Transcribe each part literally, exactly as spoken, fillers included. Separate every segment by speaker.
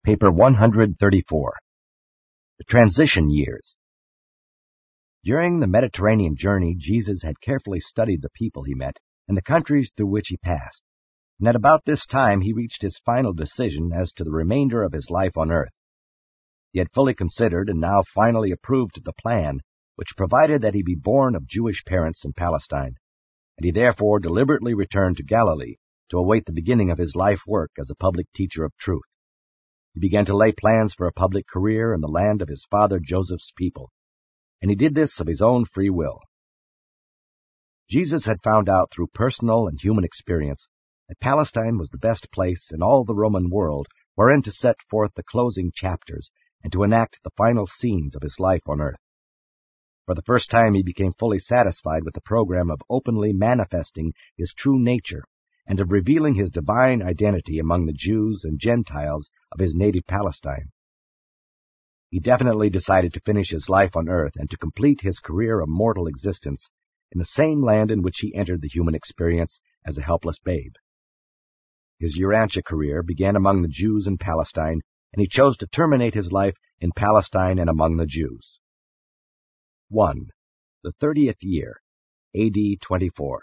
Speaker 1: Paper one hundred thirty-four. The Transition Years. During the Mediterranean journey, Jesus had carefully studied the people he met and the countries through which he passed, and at about this time he reached his final decision as to the remainder of his life on earth. He had fully considered and now finally approved the plan which provided that he be born of Jewish parents in Palestine, and he therefore deliberately returned to Galilee to await the beginning of his life work as a public teacher of truth. He began to lay plans for a public career in the land of his father Joseph's people, and he did this of his own free will. Jesus had found out through personal and human experience that Palestine was the best place in all the Roman world wherein to set forth the closing chapters and to enact the final scenes of his life on earth. For the first time he became fully satisfied with the program of openly manifesting his true nature and of revealing his divine identity among the Jews and Gentiles of his native Palestine. He definitely decided to finish his life on earth and to complete his career of mortal existence in the same land in which he entered the human experience as a helpless babe. His Urantia career began among the Jews in Palestine, and he chose to terminate his life in Palestine and among the Jews. one. The thirtieth year, A D twenty-four.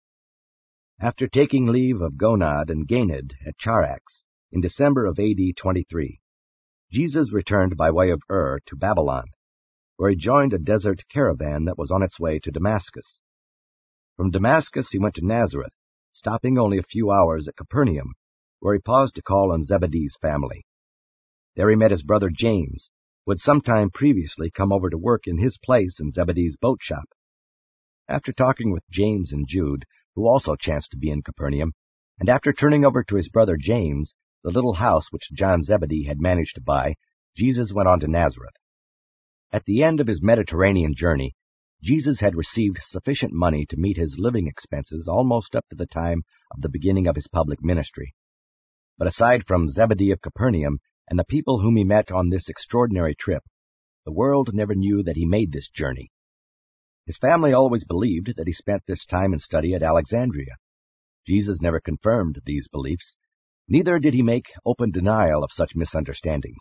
Speaker 1: After taking leave of Gonad and Ganid at Charax in December of A D twenty-three, Jesus returned by way of Ur to Babylon, where he joined a desert caravan that was on its way to Damascus. From Damascus he went to Nazareth, stopping only a few hours at Capernaum, where he paused to call on Zebedee's family. There he met his brother James, who had some time previously come over to work in his place in Zebedee's boat shop. After talking with James and Jude, who also chanced to be in Capernaum, and after turning over to his brother James the little house which John Zebedee had managed to buy, Jesus went on to Nazareth. At the end of his Mediterranean journey, Jesus had received sufficient money to meet his living expenses almost up to the time of the beginning of his public ministry. But aside from Zebedee of Capernaum and the people whom he met on this extraordinary trip, the world never knew that he made this journey. His family always believed that he spent this time in study at Alexandria. Jesus never confirmed these beliefs, neither did he make open denial of such misunderstandings.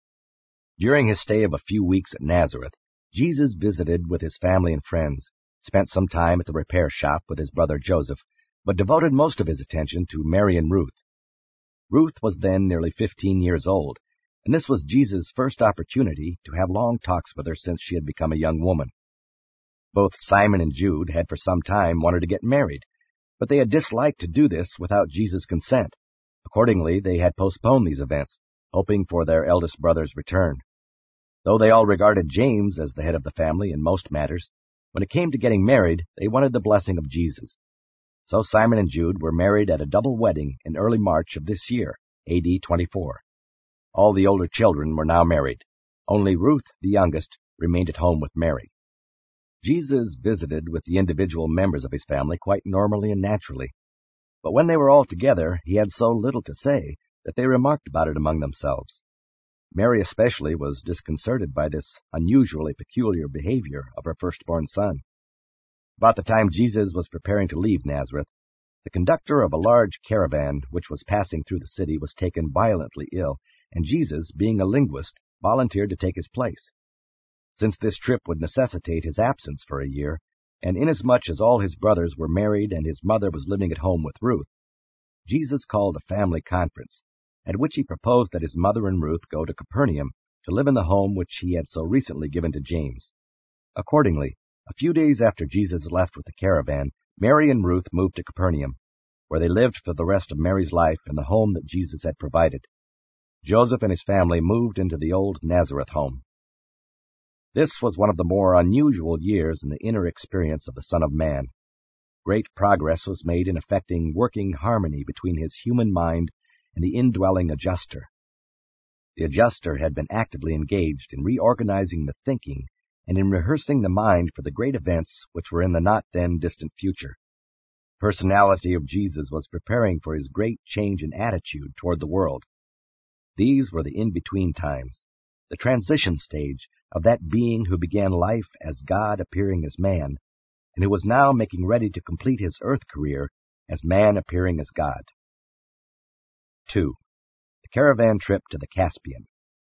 Speaker 1: During his stay of a few weeks at Nazareth, Jesus visited with his family and friends, spent some time at the repair shop with his brother Joseph, but devoted most of his attention to Mary and Ruth. Ruth was then nearly fifteen years old, and this was Jesus' first opportunity to have long talks with her since she had become a young woman. Both Simon and Jude had for some time wanted to get married, but they had disliked to do this without Jesus' consent. Accordingly, they had postponed these events, hoping for their eldest brother's return. Though they all regarded James as the head of the family in most matters, when it came to getting married, they wanted the blessing of Jesus. So Simon and Jude were married at a double wedding in early March of this year, A D twenty-four. All the older children were now married. Only Ruth, the youngest, remained at home with Mary. Jesus visited with the individual members of his family quite normally and naturally. But when they were all together, he had so little to say that they remarked about it among themselves. Mary especially was disconcerted by this unusually peculiar behavior of her firstborn son. About the time Jesus was preparing to leave Nazareth, the conductor of a large caravan which was passing through the city was taken violently ill, and Jesus, being a linguist, volunteered to take his place. Since this trip would necessitate his absence for a year, and inasmuch as all his brothers were married and his mother was living at home with Ruth, Jesus called a family conference, at which he proposed that his mother and Ruth go to Capernaum to live in the home which he had so recently given to James. Accordingly, a few days after Jesus left with the caravan, Mary and Ruth moved to Capernaum, where they lived for the rest of Mary's life in the home that Jesus had provided. Joseph and his family moved into the old Nazareth home. This was one of the more unusual years in the inner experience of the Son of Man. Great progress was made in effecting working harmony between his human mind and the indwelling adjuster. The adjuster had been actively engaged in reorganizing the thinking and in rehearsing the mind for the great events which were in the not-then-distant future. The personality of Jesus was preparing for his great change in attitude toward the world. These were the in-between times, the transition stage of that being who began life as God appearing as man, and who was now making ready to complete his earth career as man appearing as God. two. The caravan trip to the Caspian.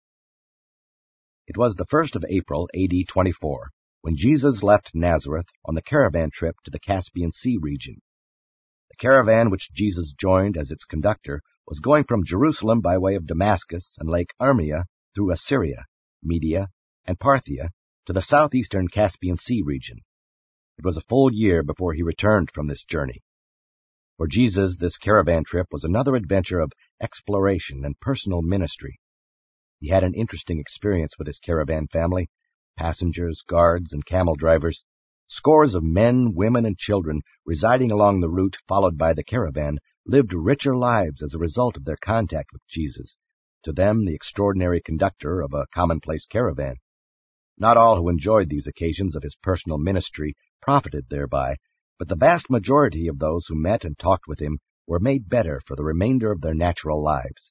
Speaker 1: It was the first of April, A D twenty-four, when Jesus left Nazareth on the caravan trip to the Caspian Sea region. The caravan which Jesus joined as its conductor was going from Jerusalem by way of Damascus and Lake Urmia through Assyria, Media, and Parthia to the southeastern Caspian Sea region. It was a full year before he returned from this journey. For Jesus, this caravan trip was another adventure of exploration and personal ministry. He had an interesting experience with his caravan family, passengers, guards, and camel drivers. Scores of men, women, and children residing along the route followed by the caravan lived richer lives as a result of their contact with Jesus, to them the extraordinary conductor of a commonplace caravan. Not all who enjoyed these occasions of his personal ministry profited thereby, but the vast majority of those who met and talked with him were made better for the remainder of their natural lives.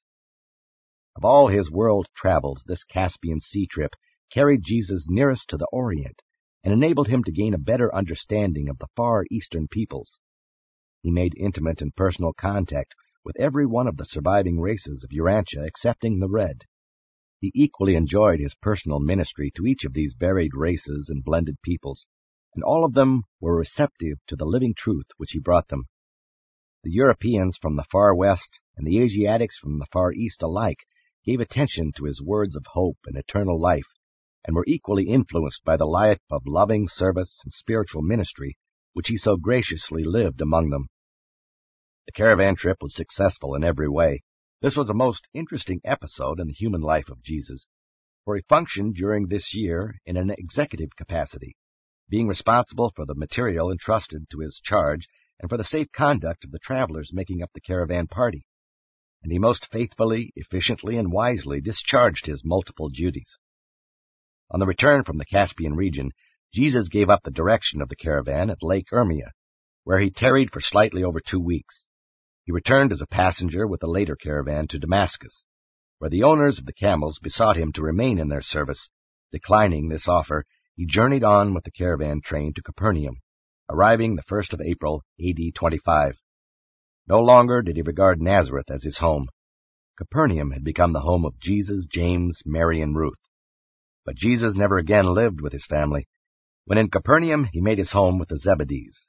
Speaker 1: Of all his world travels, this Caspian Sea trip carried Jesus nearest to the Orient and enabled him to gain a better understanding of the Far Eastern peoples. He made intimate and personal contact with every one of the surviving races of Urantia excepting the Red. He equally enjoyed his personal ministry to each of these varied races and blended peoples, and all of them were receptive to the living truth which he brought them. The Europeans from the far west and the Asiatics from the far east alike gave attention to his words of hope and eternal life, and were equally influenced by the life of loving service and spiritual ministry which he so graciously lived among them. The caravan trip was successful in every way. This was a most interesting episode in the human life of Jesus, for he functioned during this year in an executive capacity, being responsible for the material entrusted to his charge and for the safe conduct of the travelers making up the caravan party, and he most faithfully, efficiently, and wisely discharged his multiple duties. On the return from the Caspian region, Jesus gave up the direction of the caravan at Lake Urmia, where he tarried for slightly over two weeks. He returned as a passenger with the later caravan to Damascus, where the owners of the camels besought him to remain in their service. Declining this offer, he journeyed on with the caravan train to Capernaum, arriving the first of April, A D twenty-five. No longer did he regard Nazareth as his home. Capernaum had become the home of Jesus, James, Mary, and Ruth. But Jesus never again lived with his family. When in Capernaum, he made his home with the Zebedees.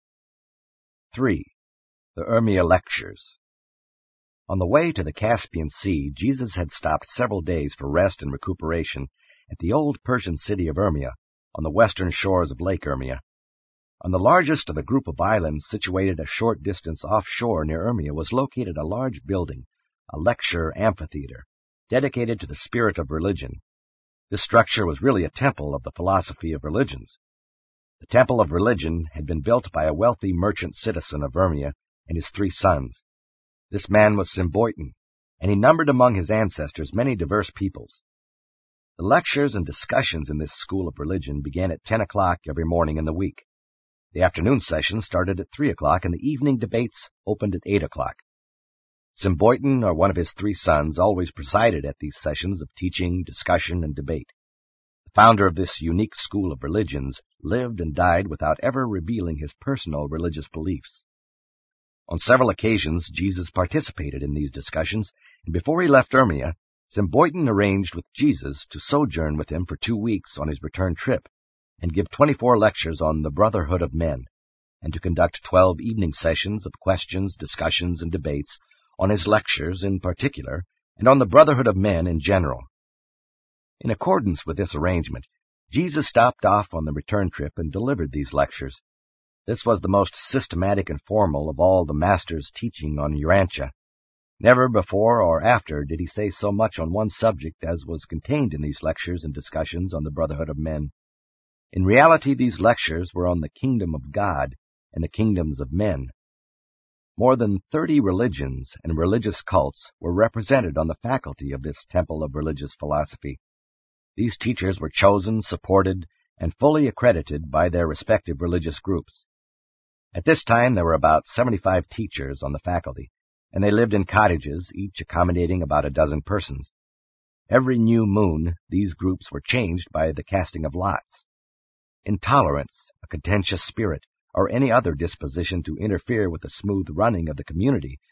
Speaker 1: Three. The Urmia Lectures. On the way to the Caspian Sea, Jesus had stopped several days for rest and recuperation at the old Persian city of Urmia, on the western shores of Lake Urmia. On the largest of a group of islands situated a short distance offshore near Urmia was located a large building, a lecture amphitheater, dedicated to the spirit of religion. This structure was really a temple of the philosophy of religions. The temple of religion had been built by a wealthy merchant citizen of Urmia and his three sons. This man was Symboiton, and he numbered among his ancestors many diverse peoples. The lectures and discussions in this school of religion began at ten o'clock every morning in the week. The afternoon session started at three o'clock, and the evening debates opened at eight o'clock. Symboiton, or one of his three sons, always presided at these sessions of teaching, discussion, and debate. The founder of this unique school of religions lived and died without ever revealing his personal religious beliefs. On several occasions, Jesus participated in these discussions, and before he left Urmia, Symboiton arranged with Jesus to sojourn with him for two weeks on his return trip, and give twenty-four lectures on the brotherhood of men, and to conduct twelve evening sessions of questions, discussions, and debates on his lectures in particular, and on the brotherhood of men in general. In accordance with this arrangement, Jesus stopped off on the return trip and delivered these lectures. This was the most systematic and formal of all the Master's teaching on Urantia. Never before or after did he say so much on one subject as was contained in these lectures and discussions on the brotherhood of men. In reality, these lectures were on the kingdom of God and the kingdoms of men. More than thirty religions and religious cults were represented on the faculty of this temple of religious philosophy. These teachers were chosen, supported, and fully accredited by their respective religious groups. At this time, there were about seventy-five teachers on the faculty, and they lived in cottages, each accommodating about a dozen persons. Every new moon, these groups were changed by the casting of lots. Intolerance, a contentious spirit, or any other disposition to interfere with the smooth running of the community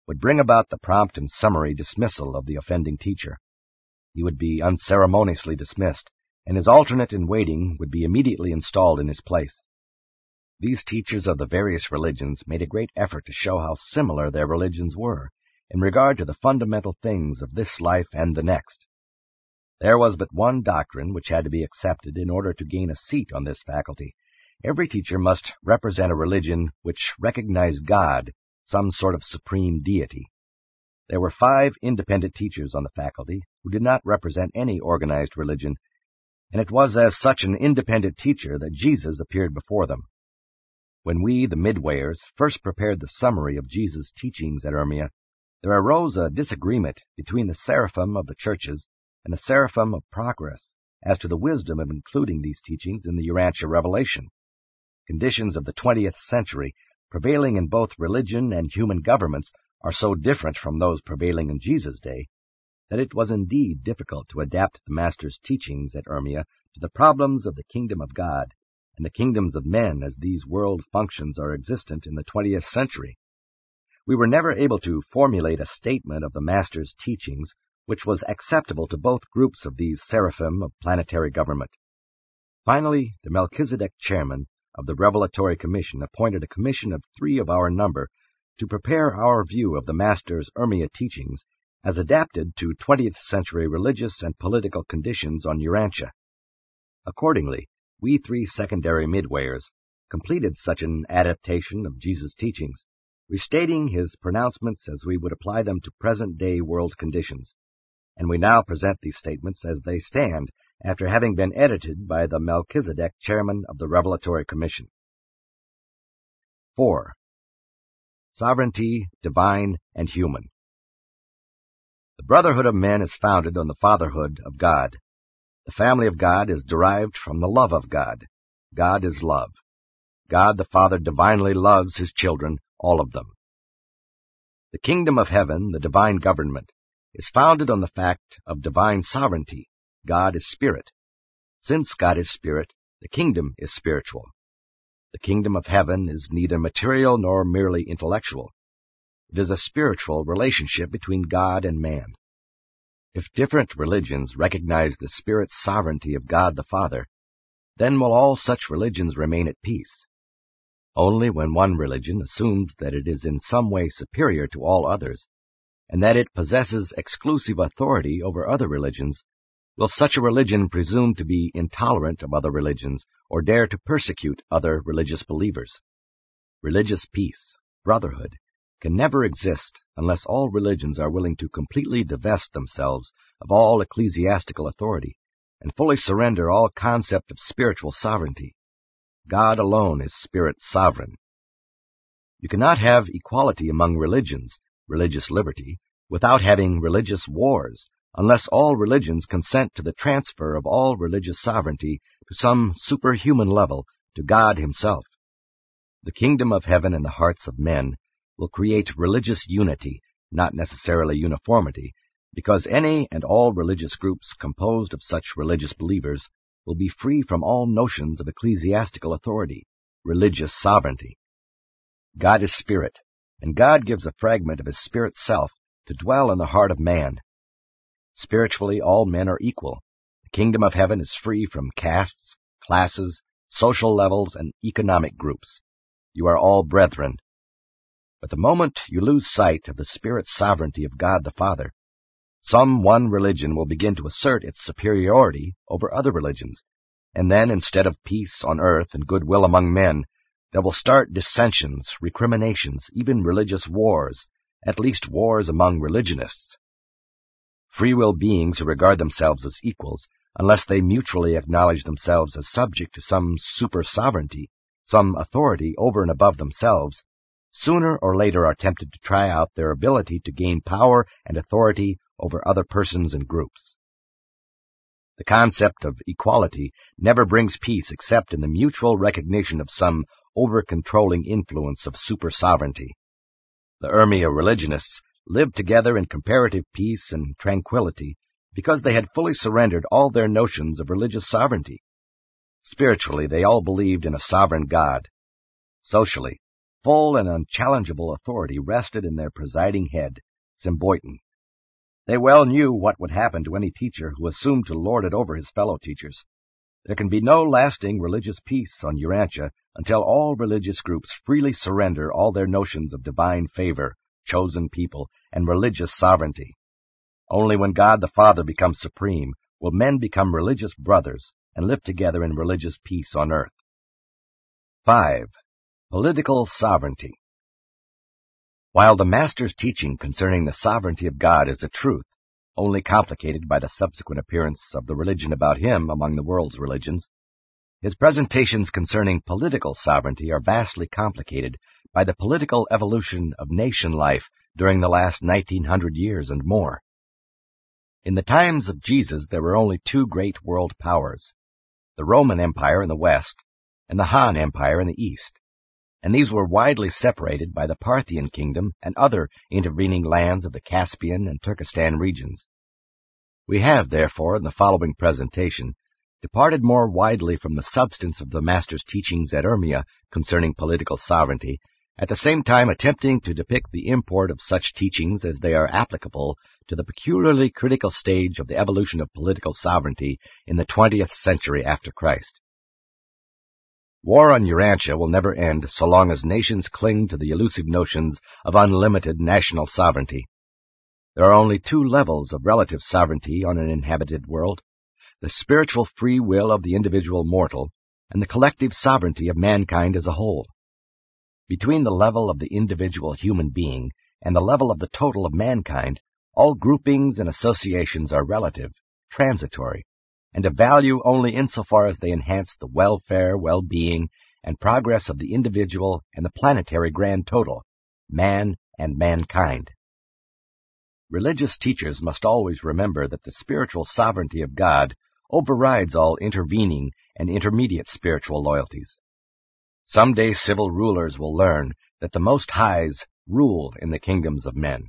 Speaker 1: would bring about the prompt and summary dismissal of the offending teacher. He would be unceremoniously dismissed, and his alternate in waiting would be immediately installed in his place. These teachers of the various religions made a great effort to show how similar their religions were in regard to the fundamental things of this life and the next. There was but one doctrine which had to be accepted in order to gain a seat on this faculty. Every teacher must represent a religion which recognized God, some sort of supreme deity. There were five independent teachers on the faculty who did not represent any organized religion, and it was as such an independent teacher that Jesus appeared before them. When we, the Midwayers, first prepared the summary of Jesus' teachings at Urmia, there arose a disagreement between the seraphim of the churches and the seraphim of progress as to the wisdom of including these teachings in the Urantia revelation. Conditions of the twentieth century, prevailing in both religion and human governments, are so different from those prevailing in Jesus' day that it was indeed difficult to adapt the Master's teachings at Urmia to the problems of the kingdom of God and the kingdoms of men as these world functions are existent in the twentieth century. We were never able to formulate a statement of the Master's teachings which was acceptable to both groups of these seraphim of planetary government. Finally, the Melchizedek chairman of the Revelatory Commission appointed a commission of three of our number to prepare our view of the Master's Urmia teachings as adapted to twentieth century religious and political conditions on Urantia. Accordingly, we three secondary Midwayers completed such an adaptation of Jesus' teachings, restating his pronouncements as we would apply them to present-day world conditions, and we now present these statements as they stand after having been edited by the Melchizedek chairman of the Revelatory Commission. four. Sovereignty, divine and human. The brotherhood of men is founded on the fatherhood of God. The family of God is derived from the love of God. God is love. God the Father divinely loves his children, all of them. The kingdom of heaven, the divine government, is founded on the fact of divine sovereignty. God is spirit. Since God is spirit, the kingdom is spiritual. The kingdom of heaven is neither material nor merely intellectual. It is a spiritual relationship between God and man. If different religions recognize the spirit's sovereignty of God the Father, then will all such religions remain at peace. Only when one religion assumes that it is in some way superior to all others, and that it possesses exclusive authority over other religions, will such a religion presume to be intolerant of other religions or dare to persecute other religious believers. Religious peace, brotherhood, can never exist unless all religions are willing to completely divest themselves of all ecclesiastical authority and fully surrender all concept of spiritual sovereignty. God alone is spirit sovereign. You cannot have equality among religions, religious liberty, without having religious wars, unless all religions consent to the transfer of all religious sovereignty to some superhuman level, to God himself. The kingdom of heaven in the hearts of men will create religious unity, not necessarily uniformity, because any and all religious groups composed of such religious believers will be free from all notions of ecclesiastical authority, religious sovereignty. God is spirit, and God gives a fragment of his spirit self to dwell in the heart of man. Spiritually, all men are equal. The kingdom of heaven is free from castes, classes, social levels, and economic groups. You are all brethren. But the moment you lose sight of the spirit's sovereignty of God the Father, some one religion will begin to assert its superiority over other religions, and then instead of peace on earth and goodwill among men, there will start dissensions, recriminations, even religious wars, at least wars among religionists. Free will beings who regard themselves as equals, unless they mutually acknowledge themselves as subject to some super-sovereignty, some authority over and above themselves, sooner or later are tempted to try out their ability to gain power and authority over other persons and groups. The concept of equality never brings peace except in the mutual recognition of some over-controlling influence of super-sovereignty. The Urmia religionists lived together in comparative peace and tranquility because they had fully surrendered all their notions of religious sovereignty. Spiritually, they all believed in a sovereign God. Socially, Full and unchallengeable authority rested in their presiding head, Symboiton. They well knew what would happen to any teacher who assumed to lord it over his fellow teachers. There can be no lasting religious peace on Urantia until all religious groups freely surrender all their notions of divine favor, chosen people, and religious sovereignty. Only when God the Father becomes supreme will men become religious brothers and live together in religious peace on earth. Five. Political sovereignty. While the Master's teaching concerning the sovereignty of God is a truth, only complicated by the subsequent appearance of the religion about him among the world's religions, his presentations concerning political sovereignty are vastly complicated by the political evolution of nation life during the last nineteen hundred years and more. In the times of Jesus, there were only two great world powers, the Roman Empire in the west and the Han Empire in the east, and these were widely separated by the Parthian kingdom and other intervening lands of the Caspian and Turkestan regions. We have, therefore, in the following presentation, departed more widely from the substance of the Master's teachings at Urmia concerning political sovereignty, at the same time attempting to depict the import of such teachings as they are applicable to the peculiarly critical stage of the evolution of political sovereignty in the twentieth century after Christ. War on Urantia will never end so long as nations cling to the elusive notions of unlimited national sovereignty. There are only two levels of relative sovereignty on an inhabited world, the spiritual free will of the individual mortal and the collective sovereignty of mankind as a whole. Between the level of the individual human being and the level of the total of mankind, all groupings and associations are relative, transitory, and of value only insofar as they enhance the welfare, well-being, and progress of the individual and the planetary grand total, man and mankind. Religious teachers must always remember that the spiritual sovereignty of God overrides all intervening and intermediate spiritual loyalties. Someday civil rulers will learn that the Most Highs rule in the kingdoms of men.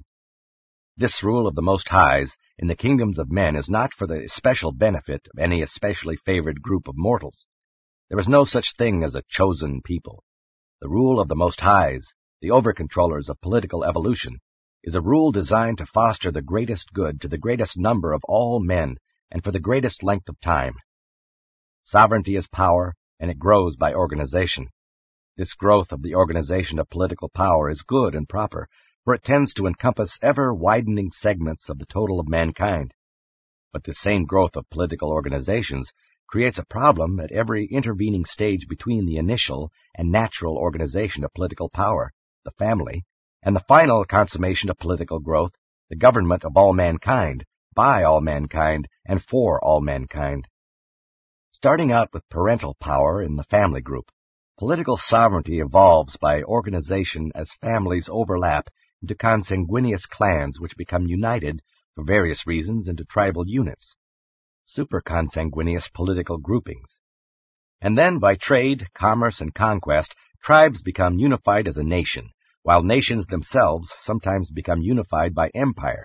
Speaker 1: This rule of the Most Highs in the kingdoms of men is not for the especial benefit of any especially favored group of mortals. There is no such thing as a chosen people. The rule of the Most Highs, the over-controllers of political evolution, is a rule designed to foster the greatest good to the greatest number of all men and for the greatest length of time. Sovereignty is power, and it grows by organization. This growth of the organization of political power is good and proper, for it tends to encompass ever-widening segments of the total of mankind. But this same growth of political organizations creates a problem at every intervening stage between the initial and natural organization of political power, the family, and the final consummation of political growth, the government of all mankind, by all mankind, and for all mankind. Starting out with parental power in the family group, political sovereignty evolves by organization as families overlap into consanguineous clans which become united, for various reasons, into tribal units, superconsanguineous political groupings. And then, by trade, commerce, and conquest, tribes become unified as a nation, while nations themselves sometimes become unified by empire.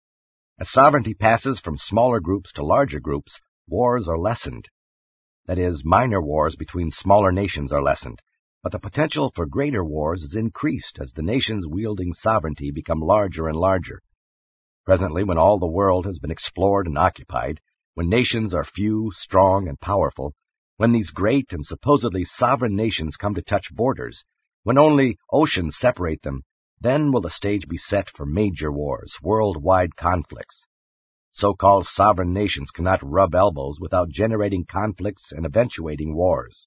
Speaker 1: As sovereignty passes from smaller groups to larger groups, wars are lessened. That is, minor wars between smaller nations are lessened, but the potential for greater wars is increased as the nations wielding sovereignty become larger and larger. Presently, when all the world has been explored and occupied, when nations are few, strong, and powerful, when these great and supposedly sovereign nations come to touch borders, when only oceans separate them, then will the stage be set for major wars, worldwide conflicts. So-called sovereign nations cannot rub elbows without generating conflicts and eventuating wars.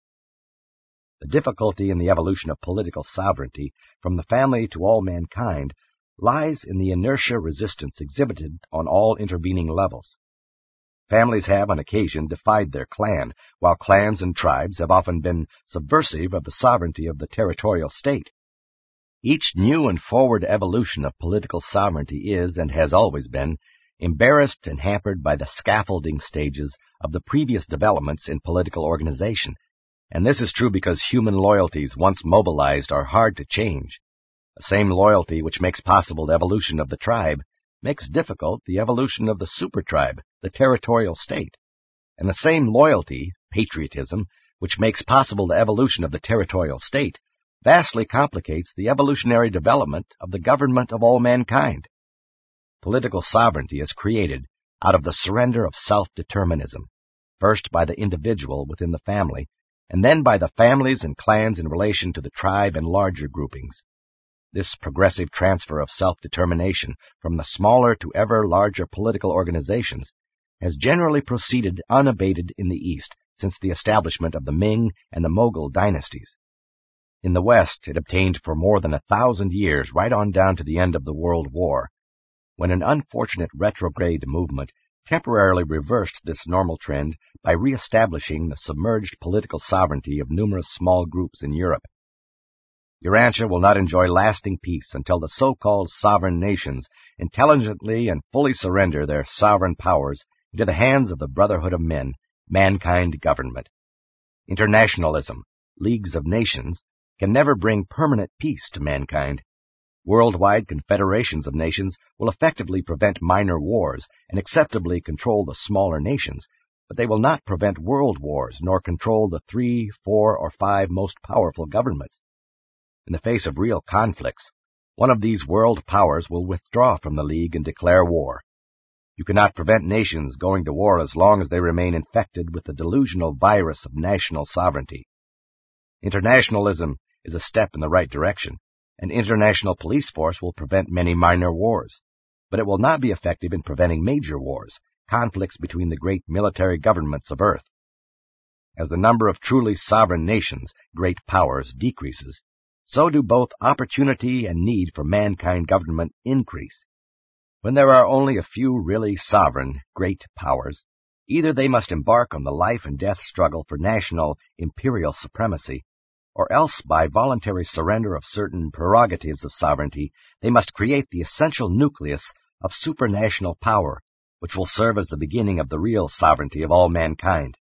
Speaker 1: The difficulty in the evolution of political sovereignty from the family to all mankind lies in the inertia resistance exhibited on all intervening levels. Families have, on occasion, defied their clan, while clans and tribes have often been subversive of the sovereignty of the territorial state. Each new and forward evolution of political sovereignty is, and has always been, embarrassed and hampered by the scaffolding stages of the previous developments in political organization. And this is true because human loyalties once mobilized are hard to change. The same loyalty which makes possible the evolution of the tribe makes difficult the evolution of the supertribe, the territorial state. And the same loyalty, patriotism, which makes possible the evolution of the territorial state, vastly complicates the evolutionary development of the government of all mankind. Political sovereignty is created out of the surrender of self-determinism, first by the individual within the family, and then by the families and clans in relation to the tribe and larger groupings. This progressive transfer of self-determination from the smaller to ever larger political organizations has generally proceeded unabated in the East since the establishment of the Ming and the Mughal dynasties. In the West, it obtained for more than a thousand years, right on down to the end of the World War, when an unfortunate retrograde movement temporarily reversed this normal trend by re-establishing the submerged political sovereignty of numerous small groups in Europe. Urantia will not enjoy lasting peace until the so-called sovereign nations intelligently and fully surrender their sovereign powers into the hands of the Brotherhood of Men, mankind government. Internationalism, leagues of nations, can never bring permanent peace to mankind. Worldwide confederations of nations will effectively prevent minor wars and acceptably control the smaller nations, but they will not prevent world wars nor control the three, four, or five most powerful governments. In the face of real conflicts, one of these world powers will withdraw from the League and declare war. You cannot prevent nations going to war as long as they remain infected with the delusional virus of national sovereignty. Internationalism is a step in the right direction. An international police force will prevent many minor wars, but it will not be effective in preventing major wars, conflicts between the great military governments of Earth. As the number of truly sovereign nations, great powers, decreases, so do both opportunity and need for mankind government increase. When there are only a few really sovereign, great powers, either they must embark on the life and death struggle for national imperial supremacy, or else by voluntary surrender of certain prerogatives of sovereignty, they must create the essential nucleus of supranational power, which will serve as the beginning of the real sovereignty of all mankind.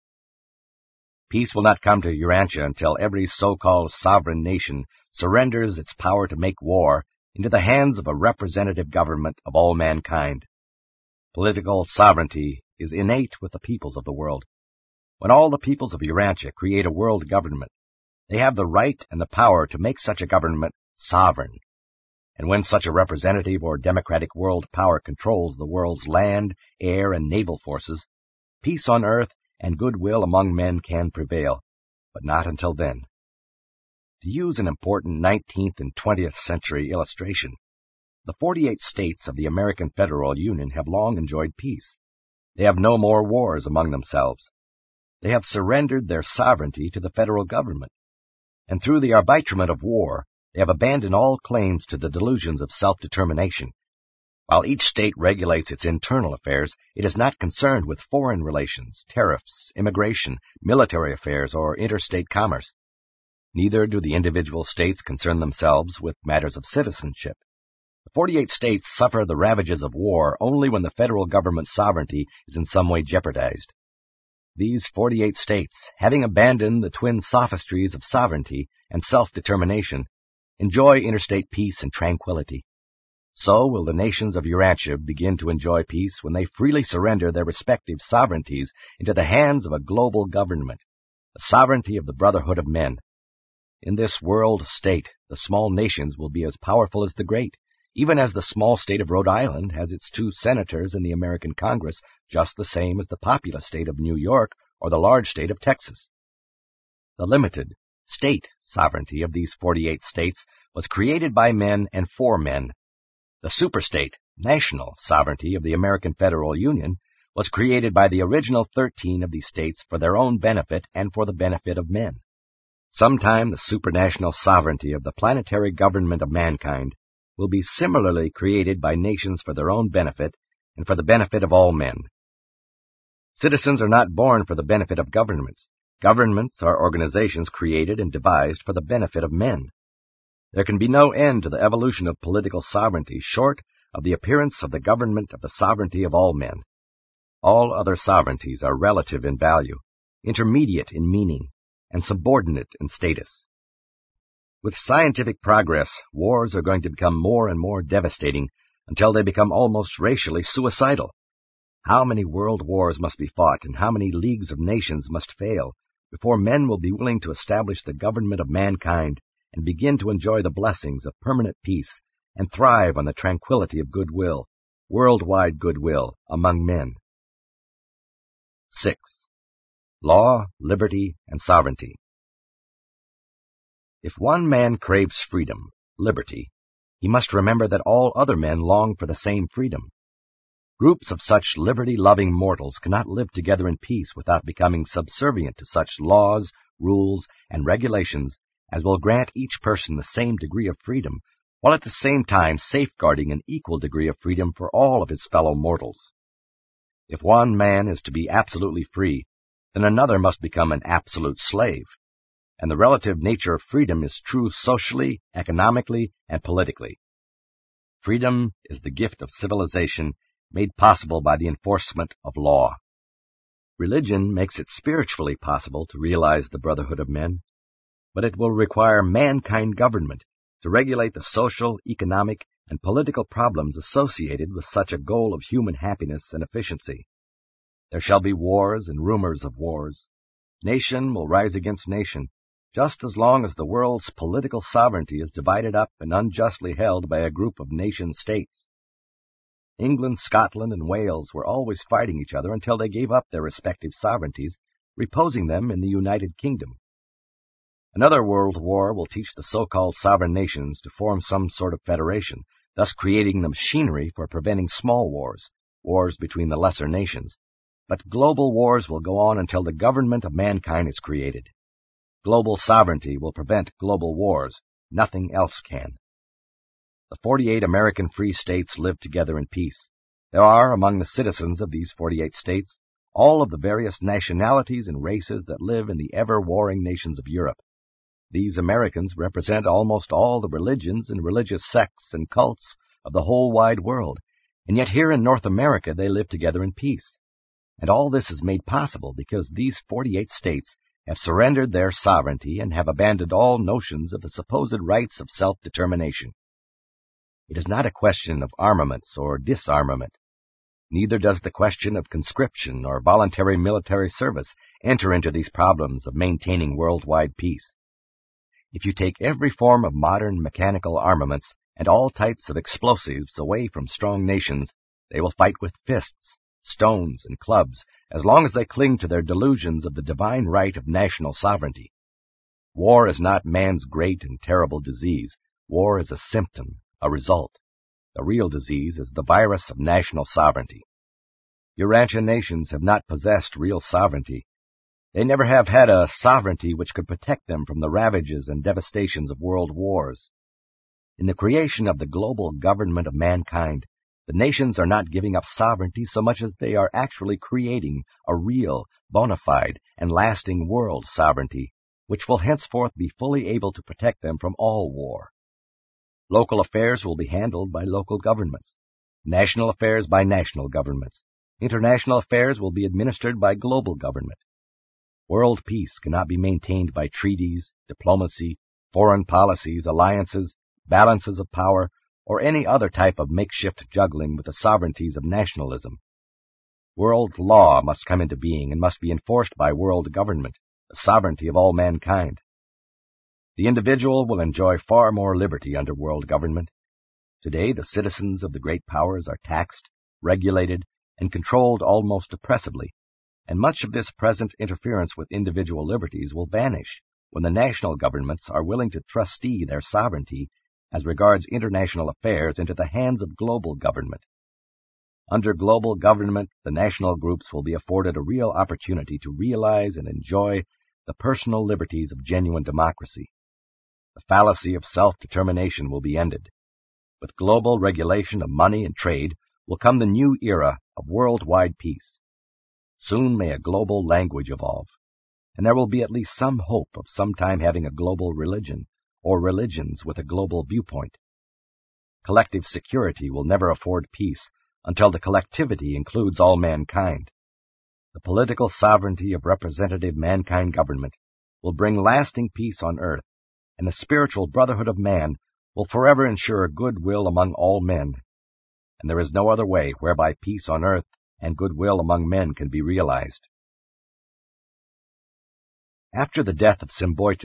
Speaker 1: Peace will not come to Urantia until every so-called sovereign nation surrenders its power to make war into the hands of a representative government of all mankind. Political sovereignty is innate with the peoples of the world. When all the peoples of Urantia create a world government, they have the right and the power to make such a government sovereign. And when such a representative or democratic world power controls the world's land, air, and naval forces, peace on earth and goodwill among men can prevail, but not until then. To use an important nineteenth and twentieth century illustration, the forty-eight states of the American Federal Union have long enjoyed peace. They have no more wars among themselves. They have surrendered their sovereignty to the federal government, and through the arbitrament of war, they have abandoned all claims to the delusions of self-determination. While each state regulates its internal affairs, it is not concerned with foreign relations, tariffs, immigration, military affairs, or interstate commerce. Neither do the individual states concern themselves with matters of citizenship. The forty-eight states suffer the ravages of war only when the federal government's sovereignty is in some way jeopardized. These forty-eight states, having abandoned the twin sophistries of sovereignty and self-determination, enjoy interstate peace and tranquility. So will the nations of Urantia begin to enjoy peace when they freely surrender their respective sovereignties into the hands of a global government, the sovereignty of the Brotherhood of Men. In this world state, the small nations will be as powerful as the great, even as the small state of Rhode Island has its two senators in the American Congress, just the same as the populous state of New York or the large state of Texas. The limited state sovereignty of these forty-eight states was created by men and for men. The superstate, national sovereignty of the American Federal Union was created by the original thirteen of these states for their own benefit and for the benefit of men. Sometime the supranational sovereignty of the planetary government of mankind will be similarly created by nations for their own benefit and for the benefit of all men. Citizens are not born for the benefit of governments. Governments are organizations created and devised for the benefit of men. There can be no end to the evolution of political sovereignty short of the appearance of the government of the sovereignty of all men. All other sovereignties are relative in value, intermediate in meaning, and subordinate in status. With scientific progress, wars are going to become more and more devastating until they become almost racially suicidal. How many world wars must be fought and how many leagues of nations must fail before men will be willing to establish the government of mankind and begin to enjoy the blessings of permanent peace and thrive on the tranquility of goodwill, worldwide goodwill among men. Six. Law, liberty, and sovereignty. If one man craves freedom, liberty, he must remember that all other men long for the same freedom. Groups of such liberty-loving mortals cannot live together in peace without becoming subservient to such laws, rules, and regulations as will grant each person the same degree of freedom, while at the same time safeguarding an equal degree of freedom for all of his fellow mortals. If one man is to be absolutely free, then another must become an absolute slave, and the relative nature of freedom is true socially, economically, and politically. Freedom is the gift of civilization made possible by the enforcement of law. Religion makes it spiritually possible to realize the brotherhood of men, but it will require mankind government to regulate the social, economic, and political problems associated with such a goal of human happiness and efficiency. There shall be wars and rumors of wars. Nation will rise against nation, just as long as the world's political sovereignty is divided up and unjustly held by a group of nation-states. England, Scotland, and Wales were always fighting each other until they gave up their respective sovereignties, reposing them in the United Kingdom. Another world war will teach the so-called sovereign nations to form some sort of federation, thus creating the machinery for preventing small wars, wars between the lesser nations. But global wars will go on until the government of mankind is created. Global sovereignty will prevent global wars. Nothing else can. The forty-eight American free states live together in peace. There are, among the citizens of these forty-eight states, all of the various nationalities and races that live in the ever-warring nations of Europe. These Americans represent almost all the religions and religious sects and cults of the whole wide world, and yet here in North America they live together in peace. And all this is made possible because these forty-eight states have surrendered their sovereignty and have abandoned all notions of the supposed rights of self-determination. It is not a question of armaments or disarmament. Neither does the question of conscription or voluntary military service enter into these problems of maintaining worldwide peace. If you take every form of modern mechanical armaments and all types of explosives away from strong nations, they will fight with fists, stones, and clubs, as long as they cling to their delusions of the divine right of national sovereignty. War is not man's great and terrible disease. War is a symptom, a result. The real disease is the virus of national sovereignty. Urantia nations have not possessed real sovereignty. They never have had a sovereignty which could protect them from the ravages and devastations of world wars. In the creation of the global government of mankind, the nations are not giving up sovereignty so much as they are actually creating a real, bona fide, and lasting world sovereignty, which will henceforth be fully able to protect them from all war. Local affairs will be handled by local governments, national affairs by national governments. International affairs will be administered by global government. World peace cannot be maintained by treaties, diplomacy, foreign policies, alliances, balances of power, or any other type of makeshift juggling with the sovereignties of nationalism. World law must come into being and must be enforced by world government, the sovereignty of all mankind. The individual will enjoy far more liberty under world government. Today, the citizens of the great powers are taxed, regulated, and controlled almost oppressively, and much of this present interference with individual liberties will vanish when the national governments are willing to trustee their sovereignty as regards international affairs into the hands of global government. Under global government, the national groups will be afforded a real opportunity to realize and enjoy the personal liberties of genuine democracy. The fallacy of self-determination will be ended. With global regulation of money and trade will come the new era of worldwide peace. Soon may a global language evolve, and there will be at least some hope of sometime having a global religion, or religions with a global viewpoint. Collective security will never afford peace until the collectivity includes all mankind. The political sovereignty of representative mankind government will bring lasting peace on earth, and the spiritual brotherhood of man will forever ensure goodwill among all men. And there is no other way whereby peace on earth and goodwill among men can be realized. After the death of Simbojten,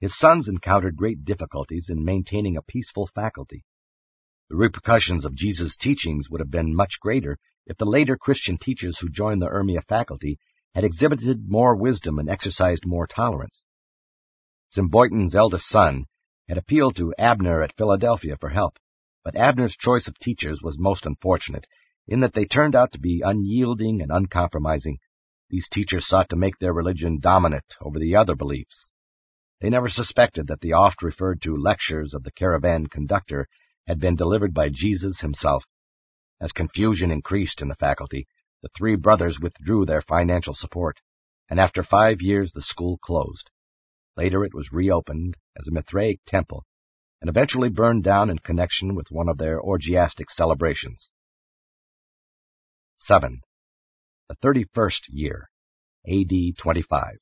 Speaker 1: his sons encountered great difficulties in maintaining a peaceful faculty. The repercussions of Jesus' teachings would have been much greater if the later Christian teachers who joined the Urmia faculty had exhibited more wisdom and exercised more tolerance. Zimboyton's eldest son had appealed to Abner at Philadelphia for help, but Abner's choice of teachers was most unfortunate, in that they turned out to be unyielding and uncompromising. These teachers sought to make their religion dominant over the other beliefs. They never suspected that the oft-referred-to lectures of the caravan conductor had been delivered by Jesus himself. As confusion increased in the faculty, the three brothers withdrew their financial support, and after five years the school closed. Later it was reopened as a Mithraic temple, and eventually burned down in connection with one of their orgiastic celebrations. seven. The thirty-first year, A D twenty-five.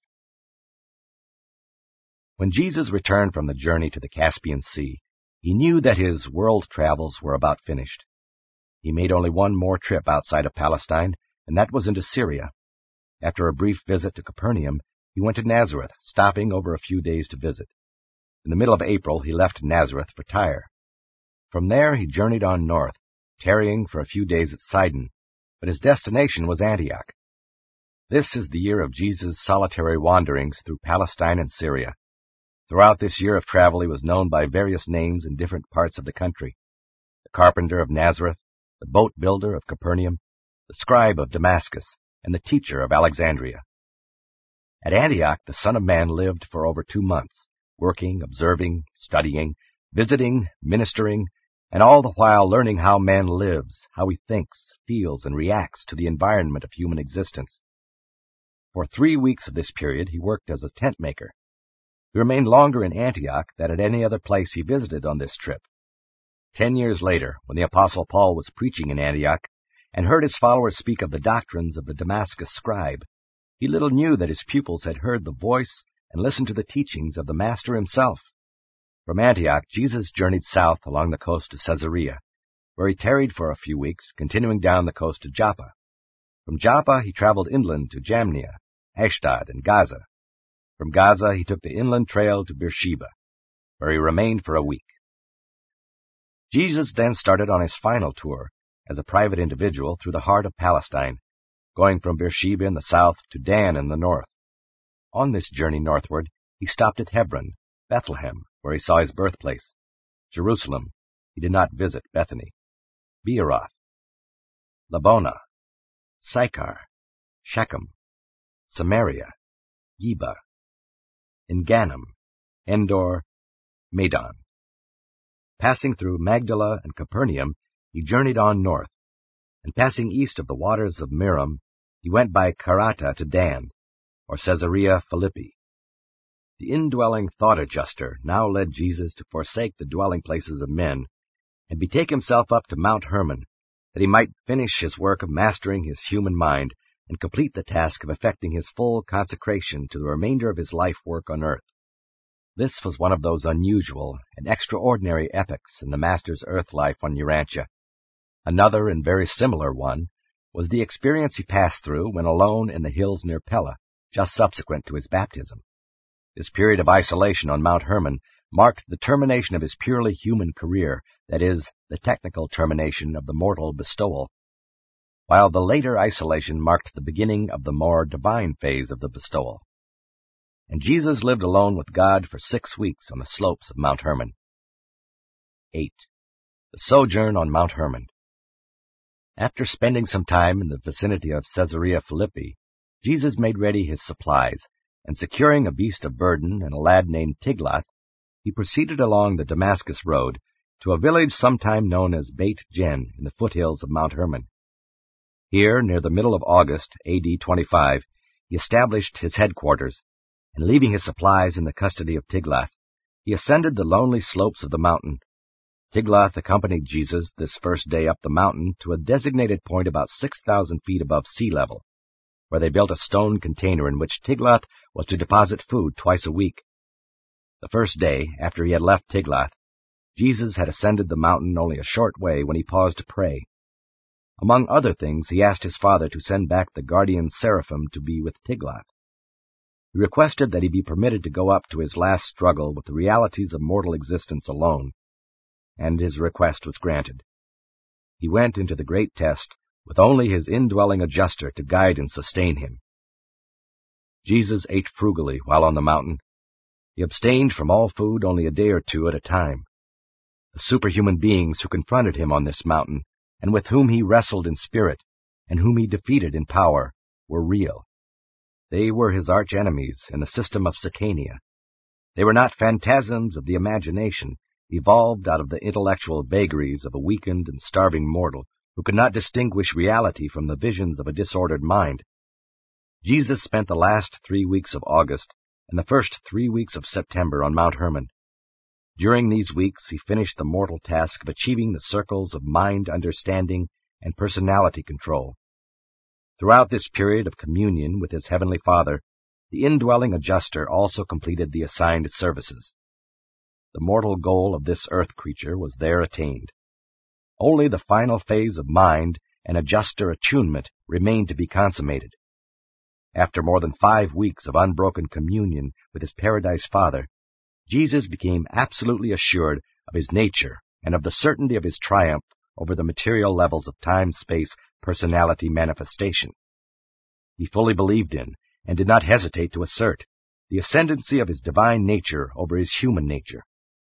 Speaker 1: When Jesus returned from the journey to the Caspian Sea, he knew that his world travels were about finished. He made only one more trip outside of Palestine, and that was into Syria. After a brief visit to Capernaum, he went to Nazareth, stopping over a few days to visit. In the middle of April, he left Nazareth for Tyre. From there, he journeyed on north, tarrying for a few days at Sidon, but his destination was Antioch. This is the year of Jesus' solitary wanderings through Palestine and Syria. Throughout this year of travel, he was known by various names in different parts of the country: the carpenter of Nazareth, the boat builder of Capernaum, the scribe of Damascus, and the teacher of Alexandria. At Antioch, the Son of Man lived for over two months, working, observing, studying, visiting, ministering, and all the while learning how man lives, how he thinks, feels, and reacts to the environment of human existence. For three weeks of this period, he worked as a tent maker. He remained longer in Antioch than at any other place he visited on this trip. Ten years later, when the Apostle Paul was preaching in Antioch and heard his followers speak of the doctrines of the Damascus scribe, he little knew that his pupils had heard the voice and listened to the teachings of the Master himself. From Antioch, Jesus journeyed south along the coast of Caesarea, where he tarried for a few weeks, continuing down the coast to Joppa. From Joppa, he traveled inland to Jamnia, Ashdod, and Gaza. From Gaza, he took the inland trail to Beersheba, where he remained for a week. Jesus then started on his final tour as a private individual through the heart of Palestine, going from Beersheba in the south to Dan in the north. On this journey northward, he stopped at Hebron, Bethlehem, where he saw his birthplace, Jerusalem. He did not visit Bethany, Beeroth, Labona, Sychar, Shechem, Samaria, Geba, Enganim, Endor, Madon. Passing through Magdala and Capernaum, he journeyed on north, and passing east of the waters of Merom, he went by Karata to Dan, or Caesarea Philippi. The indwelling thought-adjuster now led Jesus to forsake the dwelling places of men, and betake himself up to Mount Hermon, that he might finish his work of mastering his human mind and complete the task of effecting his full consecration to the remainder of his life work on earth. This was one of those unusual and extraordinary epochs in the Master's earth life on Urantia. Another and very similar one was the experience he passed through when alone in the hills near Pella, just subsequent to his baptism. This period of isolation on Mount Hermon marked the termination of his purely human career, that is, the technical termination of the mortal bestowal, while the later isolation marked the beginning of the more divine phase of the bestowal. And Jesus lived alone with God for six weeks on the slopes of Mount Hermon. eight. The sojourn on Mount Hermon. After spending some time in the vicinity of Caesarea Philippi, Jesus made ready his supplies, and securing a beast of burden and a lad named Tiglath, he proceeded along the Damascus road to a village sometime known as Beit Jen in the foothills of Mount Hermon. Here, near the middle of August, A D twenty-five, he established his headquarters, and leaving his supplies in the custody of Tiglath, he ascended the lonely slopes of the mountain. Tiglath accompanied Jesus this first day up the mountain to a designated point about six thousand feet above sea level, where they built a stone container in which Tiglath was to deposit food twice a week. The first day, after he had left Tiglath, Jesus had ascended the mountain only a short way when he paused to pray. Among other things, he asked his Father to send back the guardian seraphim to be with Tiglath. He requested that he be permitted to go up to his last struggle with the realities of mortal existence alone, and his request was granted. He went into the great test with only his indwelling adjuster to guide and sustain him. Jesus ate frugally while on the mountain. He abstained from all food only a day or two at a time. The superhuman beings who confronted him on this mountain, and with whom he wrestled in spirit, and whom he defeated in power, were real. They were his arch-enemies in the system of Satania. They were not phantasms of the imagination, evolved out of the intellectual vagaries of a weakened and starving mortal who could not distinguish reality from the visions of a disordered mind. Jesus spent the last three weeks of August and the first three weeks of September on Mount Hermon. During these weeks he finished the mortal task of achieving the circles of mind understanding and personality control. Throughout this period of communion with his Heavenly Father, the indwelling adjuster also completed the assigned services. The mortal goal of this earth creature was there attained. Only the final phase of mind and adjuster attunement remained to be consummated. After more than five weeks of unbroken communion with his Paradise Father, Jesus became absolutely assured of his nature and of the certainty of his triumph over the material levels of time-space personality manifestation. He fully believed in, and did not hesitate to assert, the ascendancy of his divine nature over his human nature.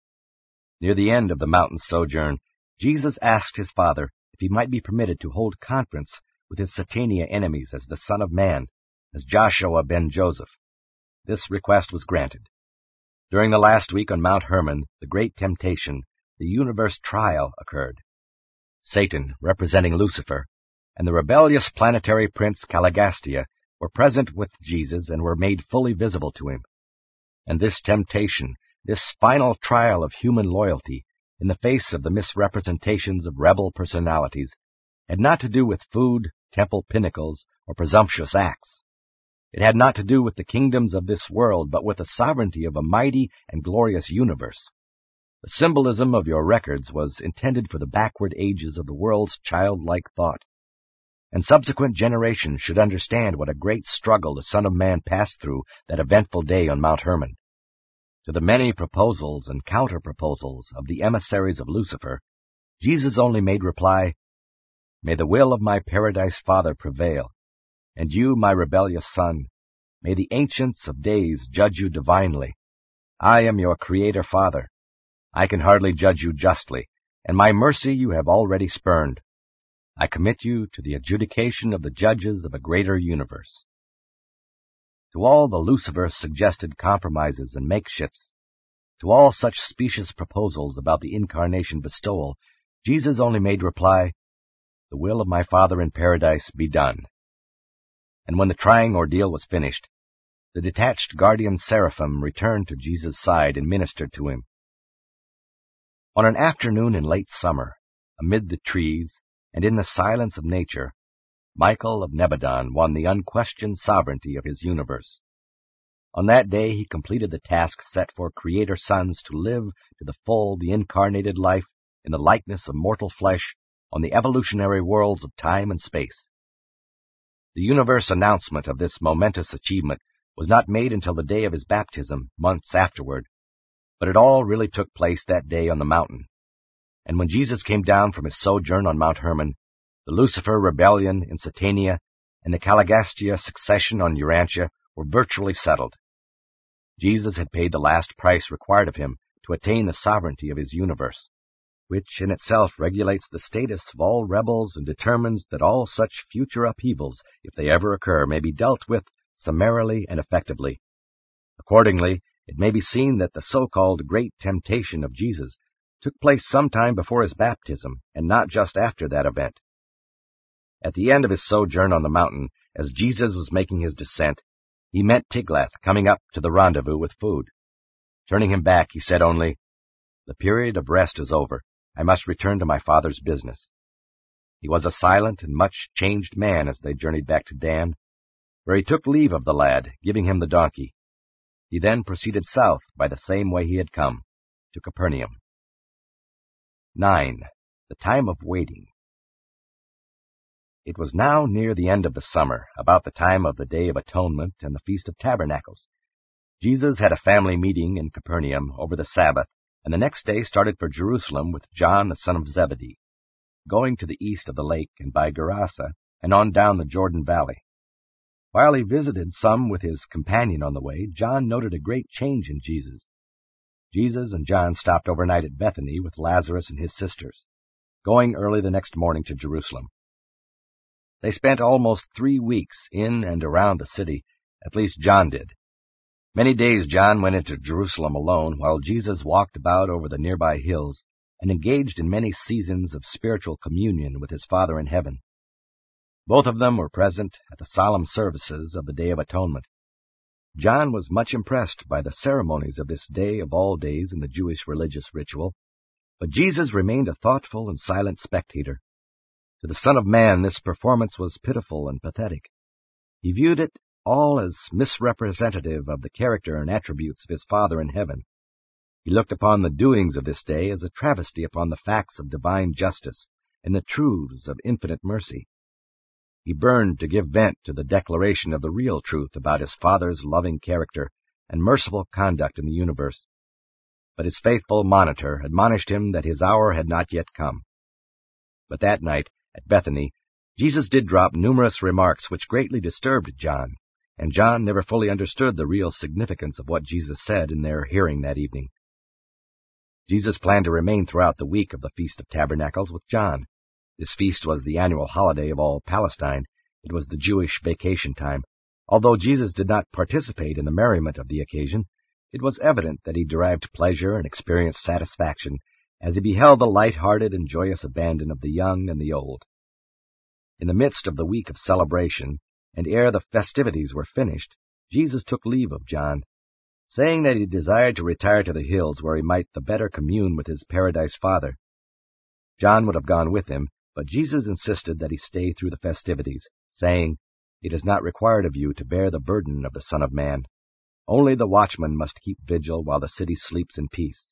Speaker 1: Near the end of the mountain sojourn, Jesus asked his Father if he might be permitted to hold conference with his Satania enemies as the Son of Man, as Joshua ben Joseph. This request was granted. During the last week on Mount Hermon, the great temptation, the universe trial, occurred. Satan, representing Lucifer, and the rebellious planetary prince Caligastia were present with Jesus and were made fully visible to him. And this temptation, this final trial of human loyalty, in the face of the misrepresentations of rebel personalities, had not to do with food, temple pinnacles, or presumptuous acts. It had not to do with the kingdoms of this world, but with the sovereignty of a mighty and glorious universe. The symbolism of your records was intended for the backward ages of the world's childlike thought, and subsequent generations should understand what a great struggle the Son of Man passed through that eventful day on Mount Hermon. To the many proposals and counter-proposals of the emissaries of Lucifer, Jesus only made reply, "May the will of my Paradise Father prevail, and you, my rebellious son, may the ancients of days judge you divinely. I am your Creator Father. I can hardly judge you justly, and my mercy you have already spurned. I commit you to the adjudication of the judges of a greater universe." To all the Lucifer-suggested compromises and makeshifts, to all such specious proposals about the incarnation bestowal, Jesus only made reply, "The will of my Father in paradise be done." And when the trying ordeal was finished, the detached guardian seraphim returned to Jesus' side and ministered to him. On an afternoon in late summer, amid the trees and in the silence of nature, Michael of Nebadon won the unquestioned sovereignty of his universe. On that day he completed the task set for Creator sons to live to the full the incarnated life in the likeness of mortal flesh on the evolutionary worlds of time and space. The universe announcement of this momentous achievement was not made until the day of his baptism, months afterward, but it all really took place that day on the mountain. And when Jesus came down from his sojourn on Mount Hermon, the Lucifer rebellion in Satania and the Caligastia succession on Urantia were virtually settled. Jesus had paid the last price required of him to attain the sovereignty of his universe, which in itself regulates the status of all rebels and determines that all such future upheavals, if they ever occur, may be dealt with summarily and effectively. Accordingly, it may be seen that the so-called great temptation of Jesus took place some time before his baptism, and not just after that event. At the end of his sojourn on the mountain, as Jesus was making his descent, he met Tiglath coming up to the rendezvous with food. Turning him back, he said only, "The period of rest is over. I must return to my father's business." He was a silent and much changed man as they journeyed back to Dan, where he took leave of the lad, giving him the donkey. He then proceeded south by the same way he had come, to Capernaum. nine. The time of waiting. It was now near the end of the summer, about the time of the Day of Atonement and the Feast of Tabernacles. Jesus had a family meeting in Capernaum over the Sabbath, and the next day started for Jerusalem with John the son of Zebedee, going to the east of the lake and by Gerasa, and on down the Jordan Valley. While he visited some with his companion on the way, John noted a great change in Jesus. Jesus and John stopped overnight at Bethany with Lazarus and his sisters, going early the next morning to Jerusalem. They spent almost three weeks in and around the city, at least John did. Many days John went into Jerusalem alone, while Jesus walked about over the nearby hills and engaged in many seasons of spiritual communion with his Father in heaven. Both of them were present at the solemn services of the Day of Atonement. John was much impressed by the ceremonies of this day of all days in the Jewish religious ritual, but Jesus remained a thoughtful and silent spectator. To the Son of Man, this performance was pitiful and pathetic. He viewed it all as misrepresentative of the character and attributes of his Father in heaven. He looked upon the doings of this day as a travesty upon the facts of divine justice and the truths of infinite mercy. He burned to give vent to the declaration of the real truth about his Father's loving character and merciful conduct in the universe. But his faithful monitor admonished him that his hour had not yet come. But that night, at Bethany, Jesus did drop numerous remarks which greatly disturbed John, and John never fully understood the real significance of what Jesus said in their hearing that evening. Jesus planned to remain throughout the week of the Feast of Tabernacles with John. This feast was the annual holiday of all Palestine. It was the Jewish vacation time. Although Jesus did not participate in the merriment of the occasion, it was evident that he derived pleasure and experienced satisfaction as he beheld the light-hearted and joyous abandon of the young and the old. In the midst of the week of celebration, and ere the festivities were finished, Jesus took leave of John, saying that he desired to retire to the hills where he might the better commune with his Paradise Father. John would have gone with him, but Jesus insisted that he stay through the festivities, saying, "It is not required of you to bear the burden of the Son of Man. Only the watchman must keep vigil while the city sleeps in peace."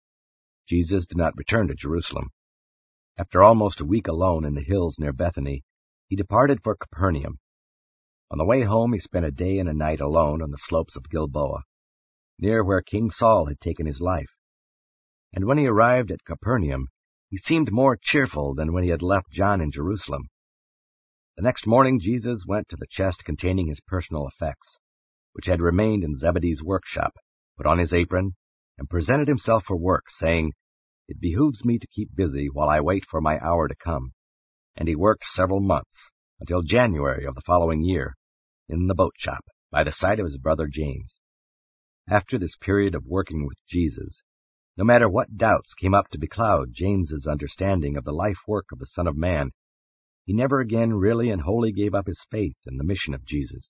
Speaker 1: Jesus did not return to Jerusalem. After almost a week alone in the hills near Bethany, he departed for Capernaum. On the way home he spent a day and a night alone on the slopes of Gilboa, near where King Saul had taken his life. And when he arrived at Capernaum, he seemed more cheerful than when he had left John in Jerusalem. The next morning Jesus went to the chest containing his personal effects, which had remained in Zebedee's workshop, put on his apron, and presented himself for work, saying, "It behooves me to keep busy while I wait for my hour to come." And he worked several months, until January of the following year, in the boat shop, by the side of his brother James. After this period of working with Jesus, no matter what doubts came up to becloud James's understanding of the life-work of the Son of Man, he never again really and wholly gave up his faith in the mission of Jesus.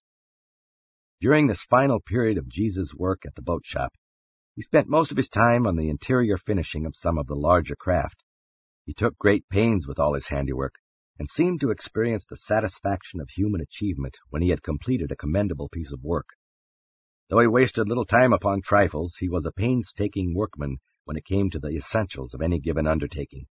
Speaker 1: During this final period of Jesus' work at the boat shop, he spent most of his time on the interior finishing of some of the larger craft. He took great pains with all his handiwork, and seemed to experience the satisfaction of human achievement when he had completed a commendable piece of work. Though he wasted little time upon trifles, he was a painstaking workman when it came to the essentials of any given undertaking.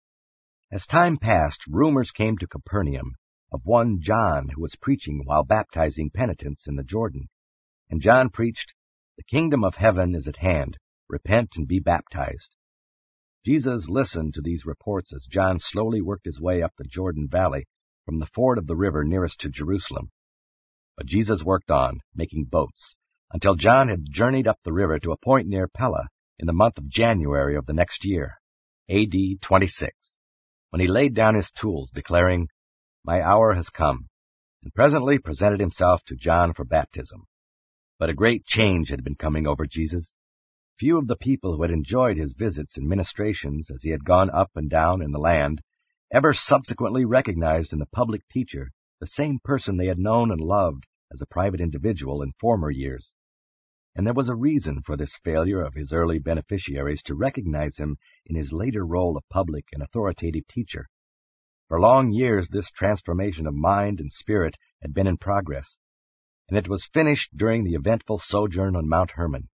Speaker 1: As time passed, rumors came to Capernaum of one John who was preaching while baptizing penitents in the Jordan. And John preached, "The kingdom of heaven is at hand. Repent and be baptized." Jesus listened to these reports as John slowly worked his way up the Jordan Valley from the ford of the river nearest to Jerusalem. But Jesus worked on, making boats, until John had journeyed up the river to a point near Pella in the month of January of the next year, A D twenty-six, when he laid down his tools, declaring, "My hour has come," and presently presented himself to John for baptism. But a great change had been coming over Jesus. Few of the people who had enjoyed his visits and ministrations as he had gone up and down in the land ever subsequently recognized in the public teacher the same person they had known and loved as a private individual in former years. And there was a reason for this failure of his early beneficiaries to recognize him in his later role of public and authoritative teacher. For long years this transformation of mind and spirit had been in progress, and it was finished during the eventful sojourn on Mount Hermon.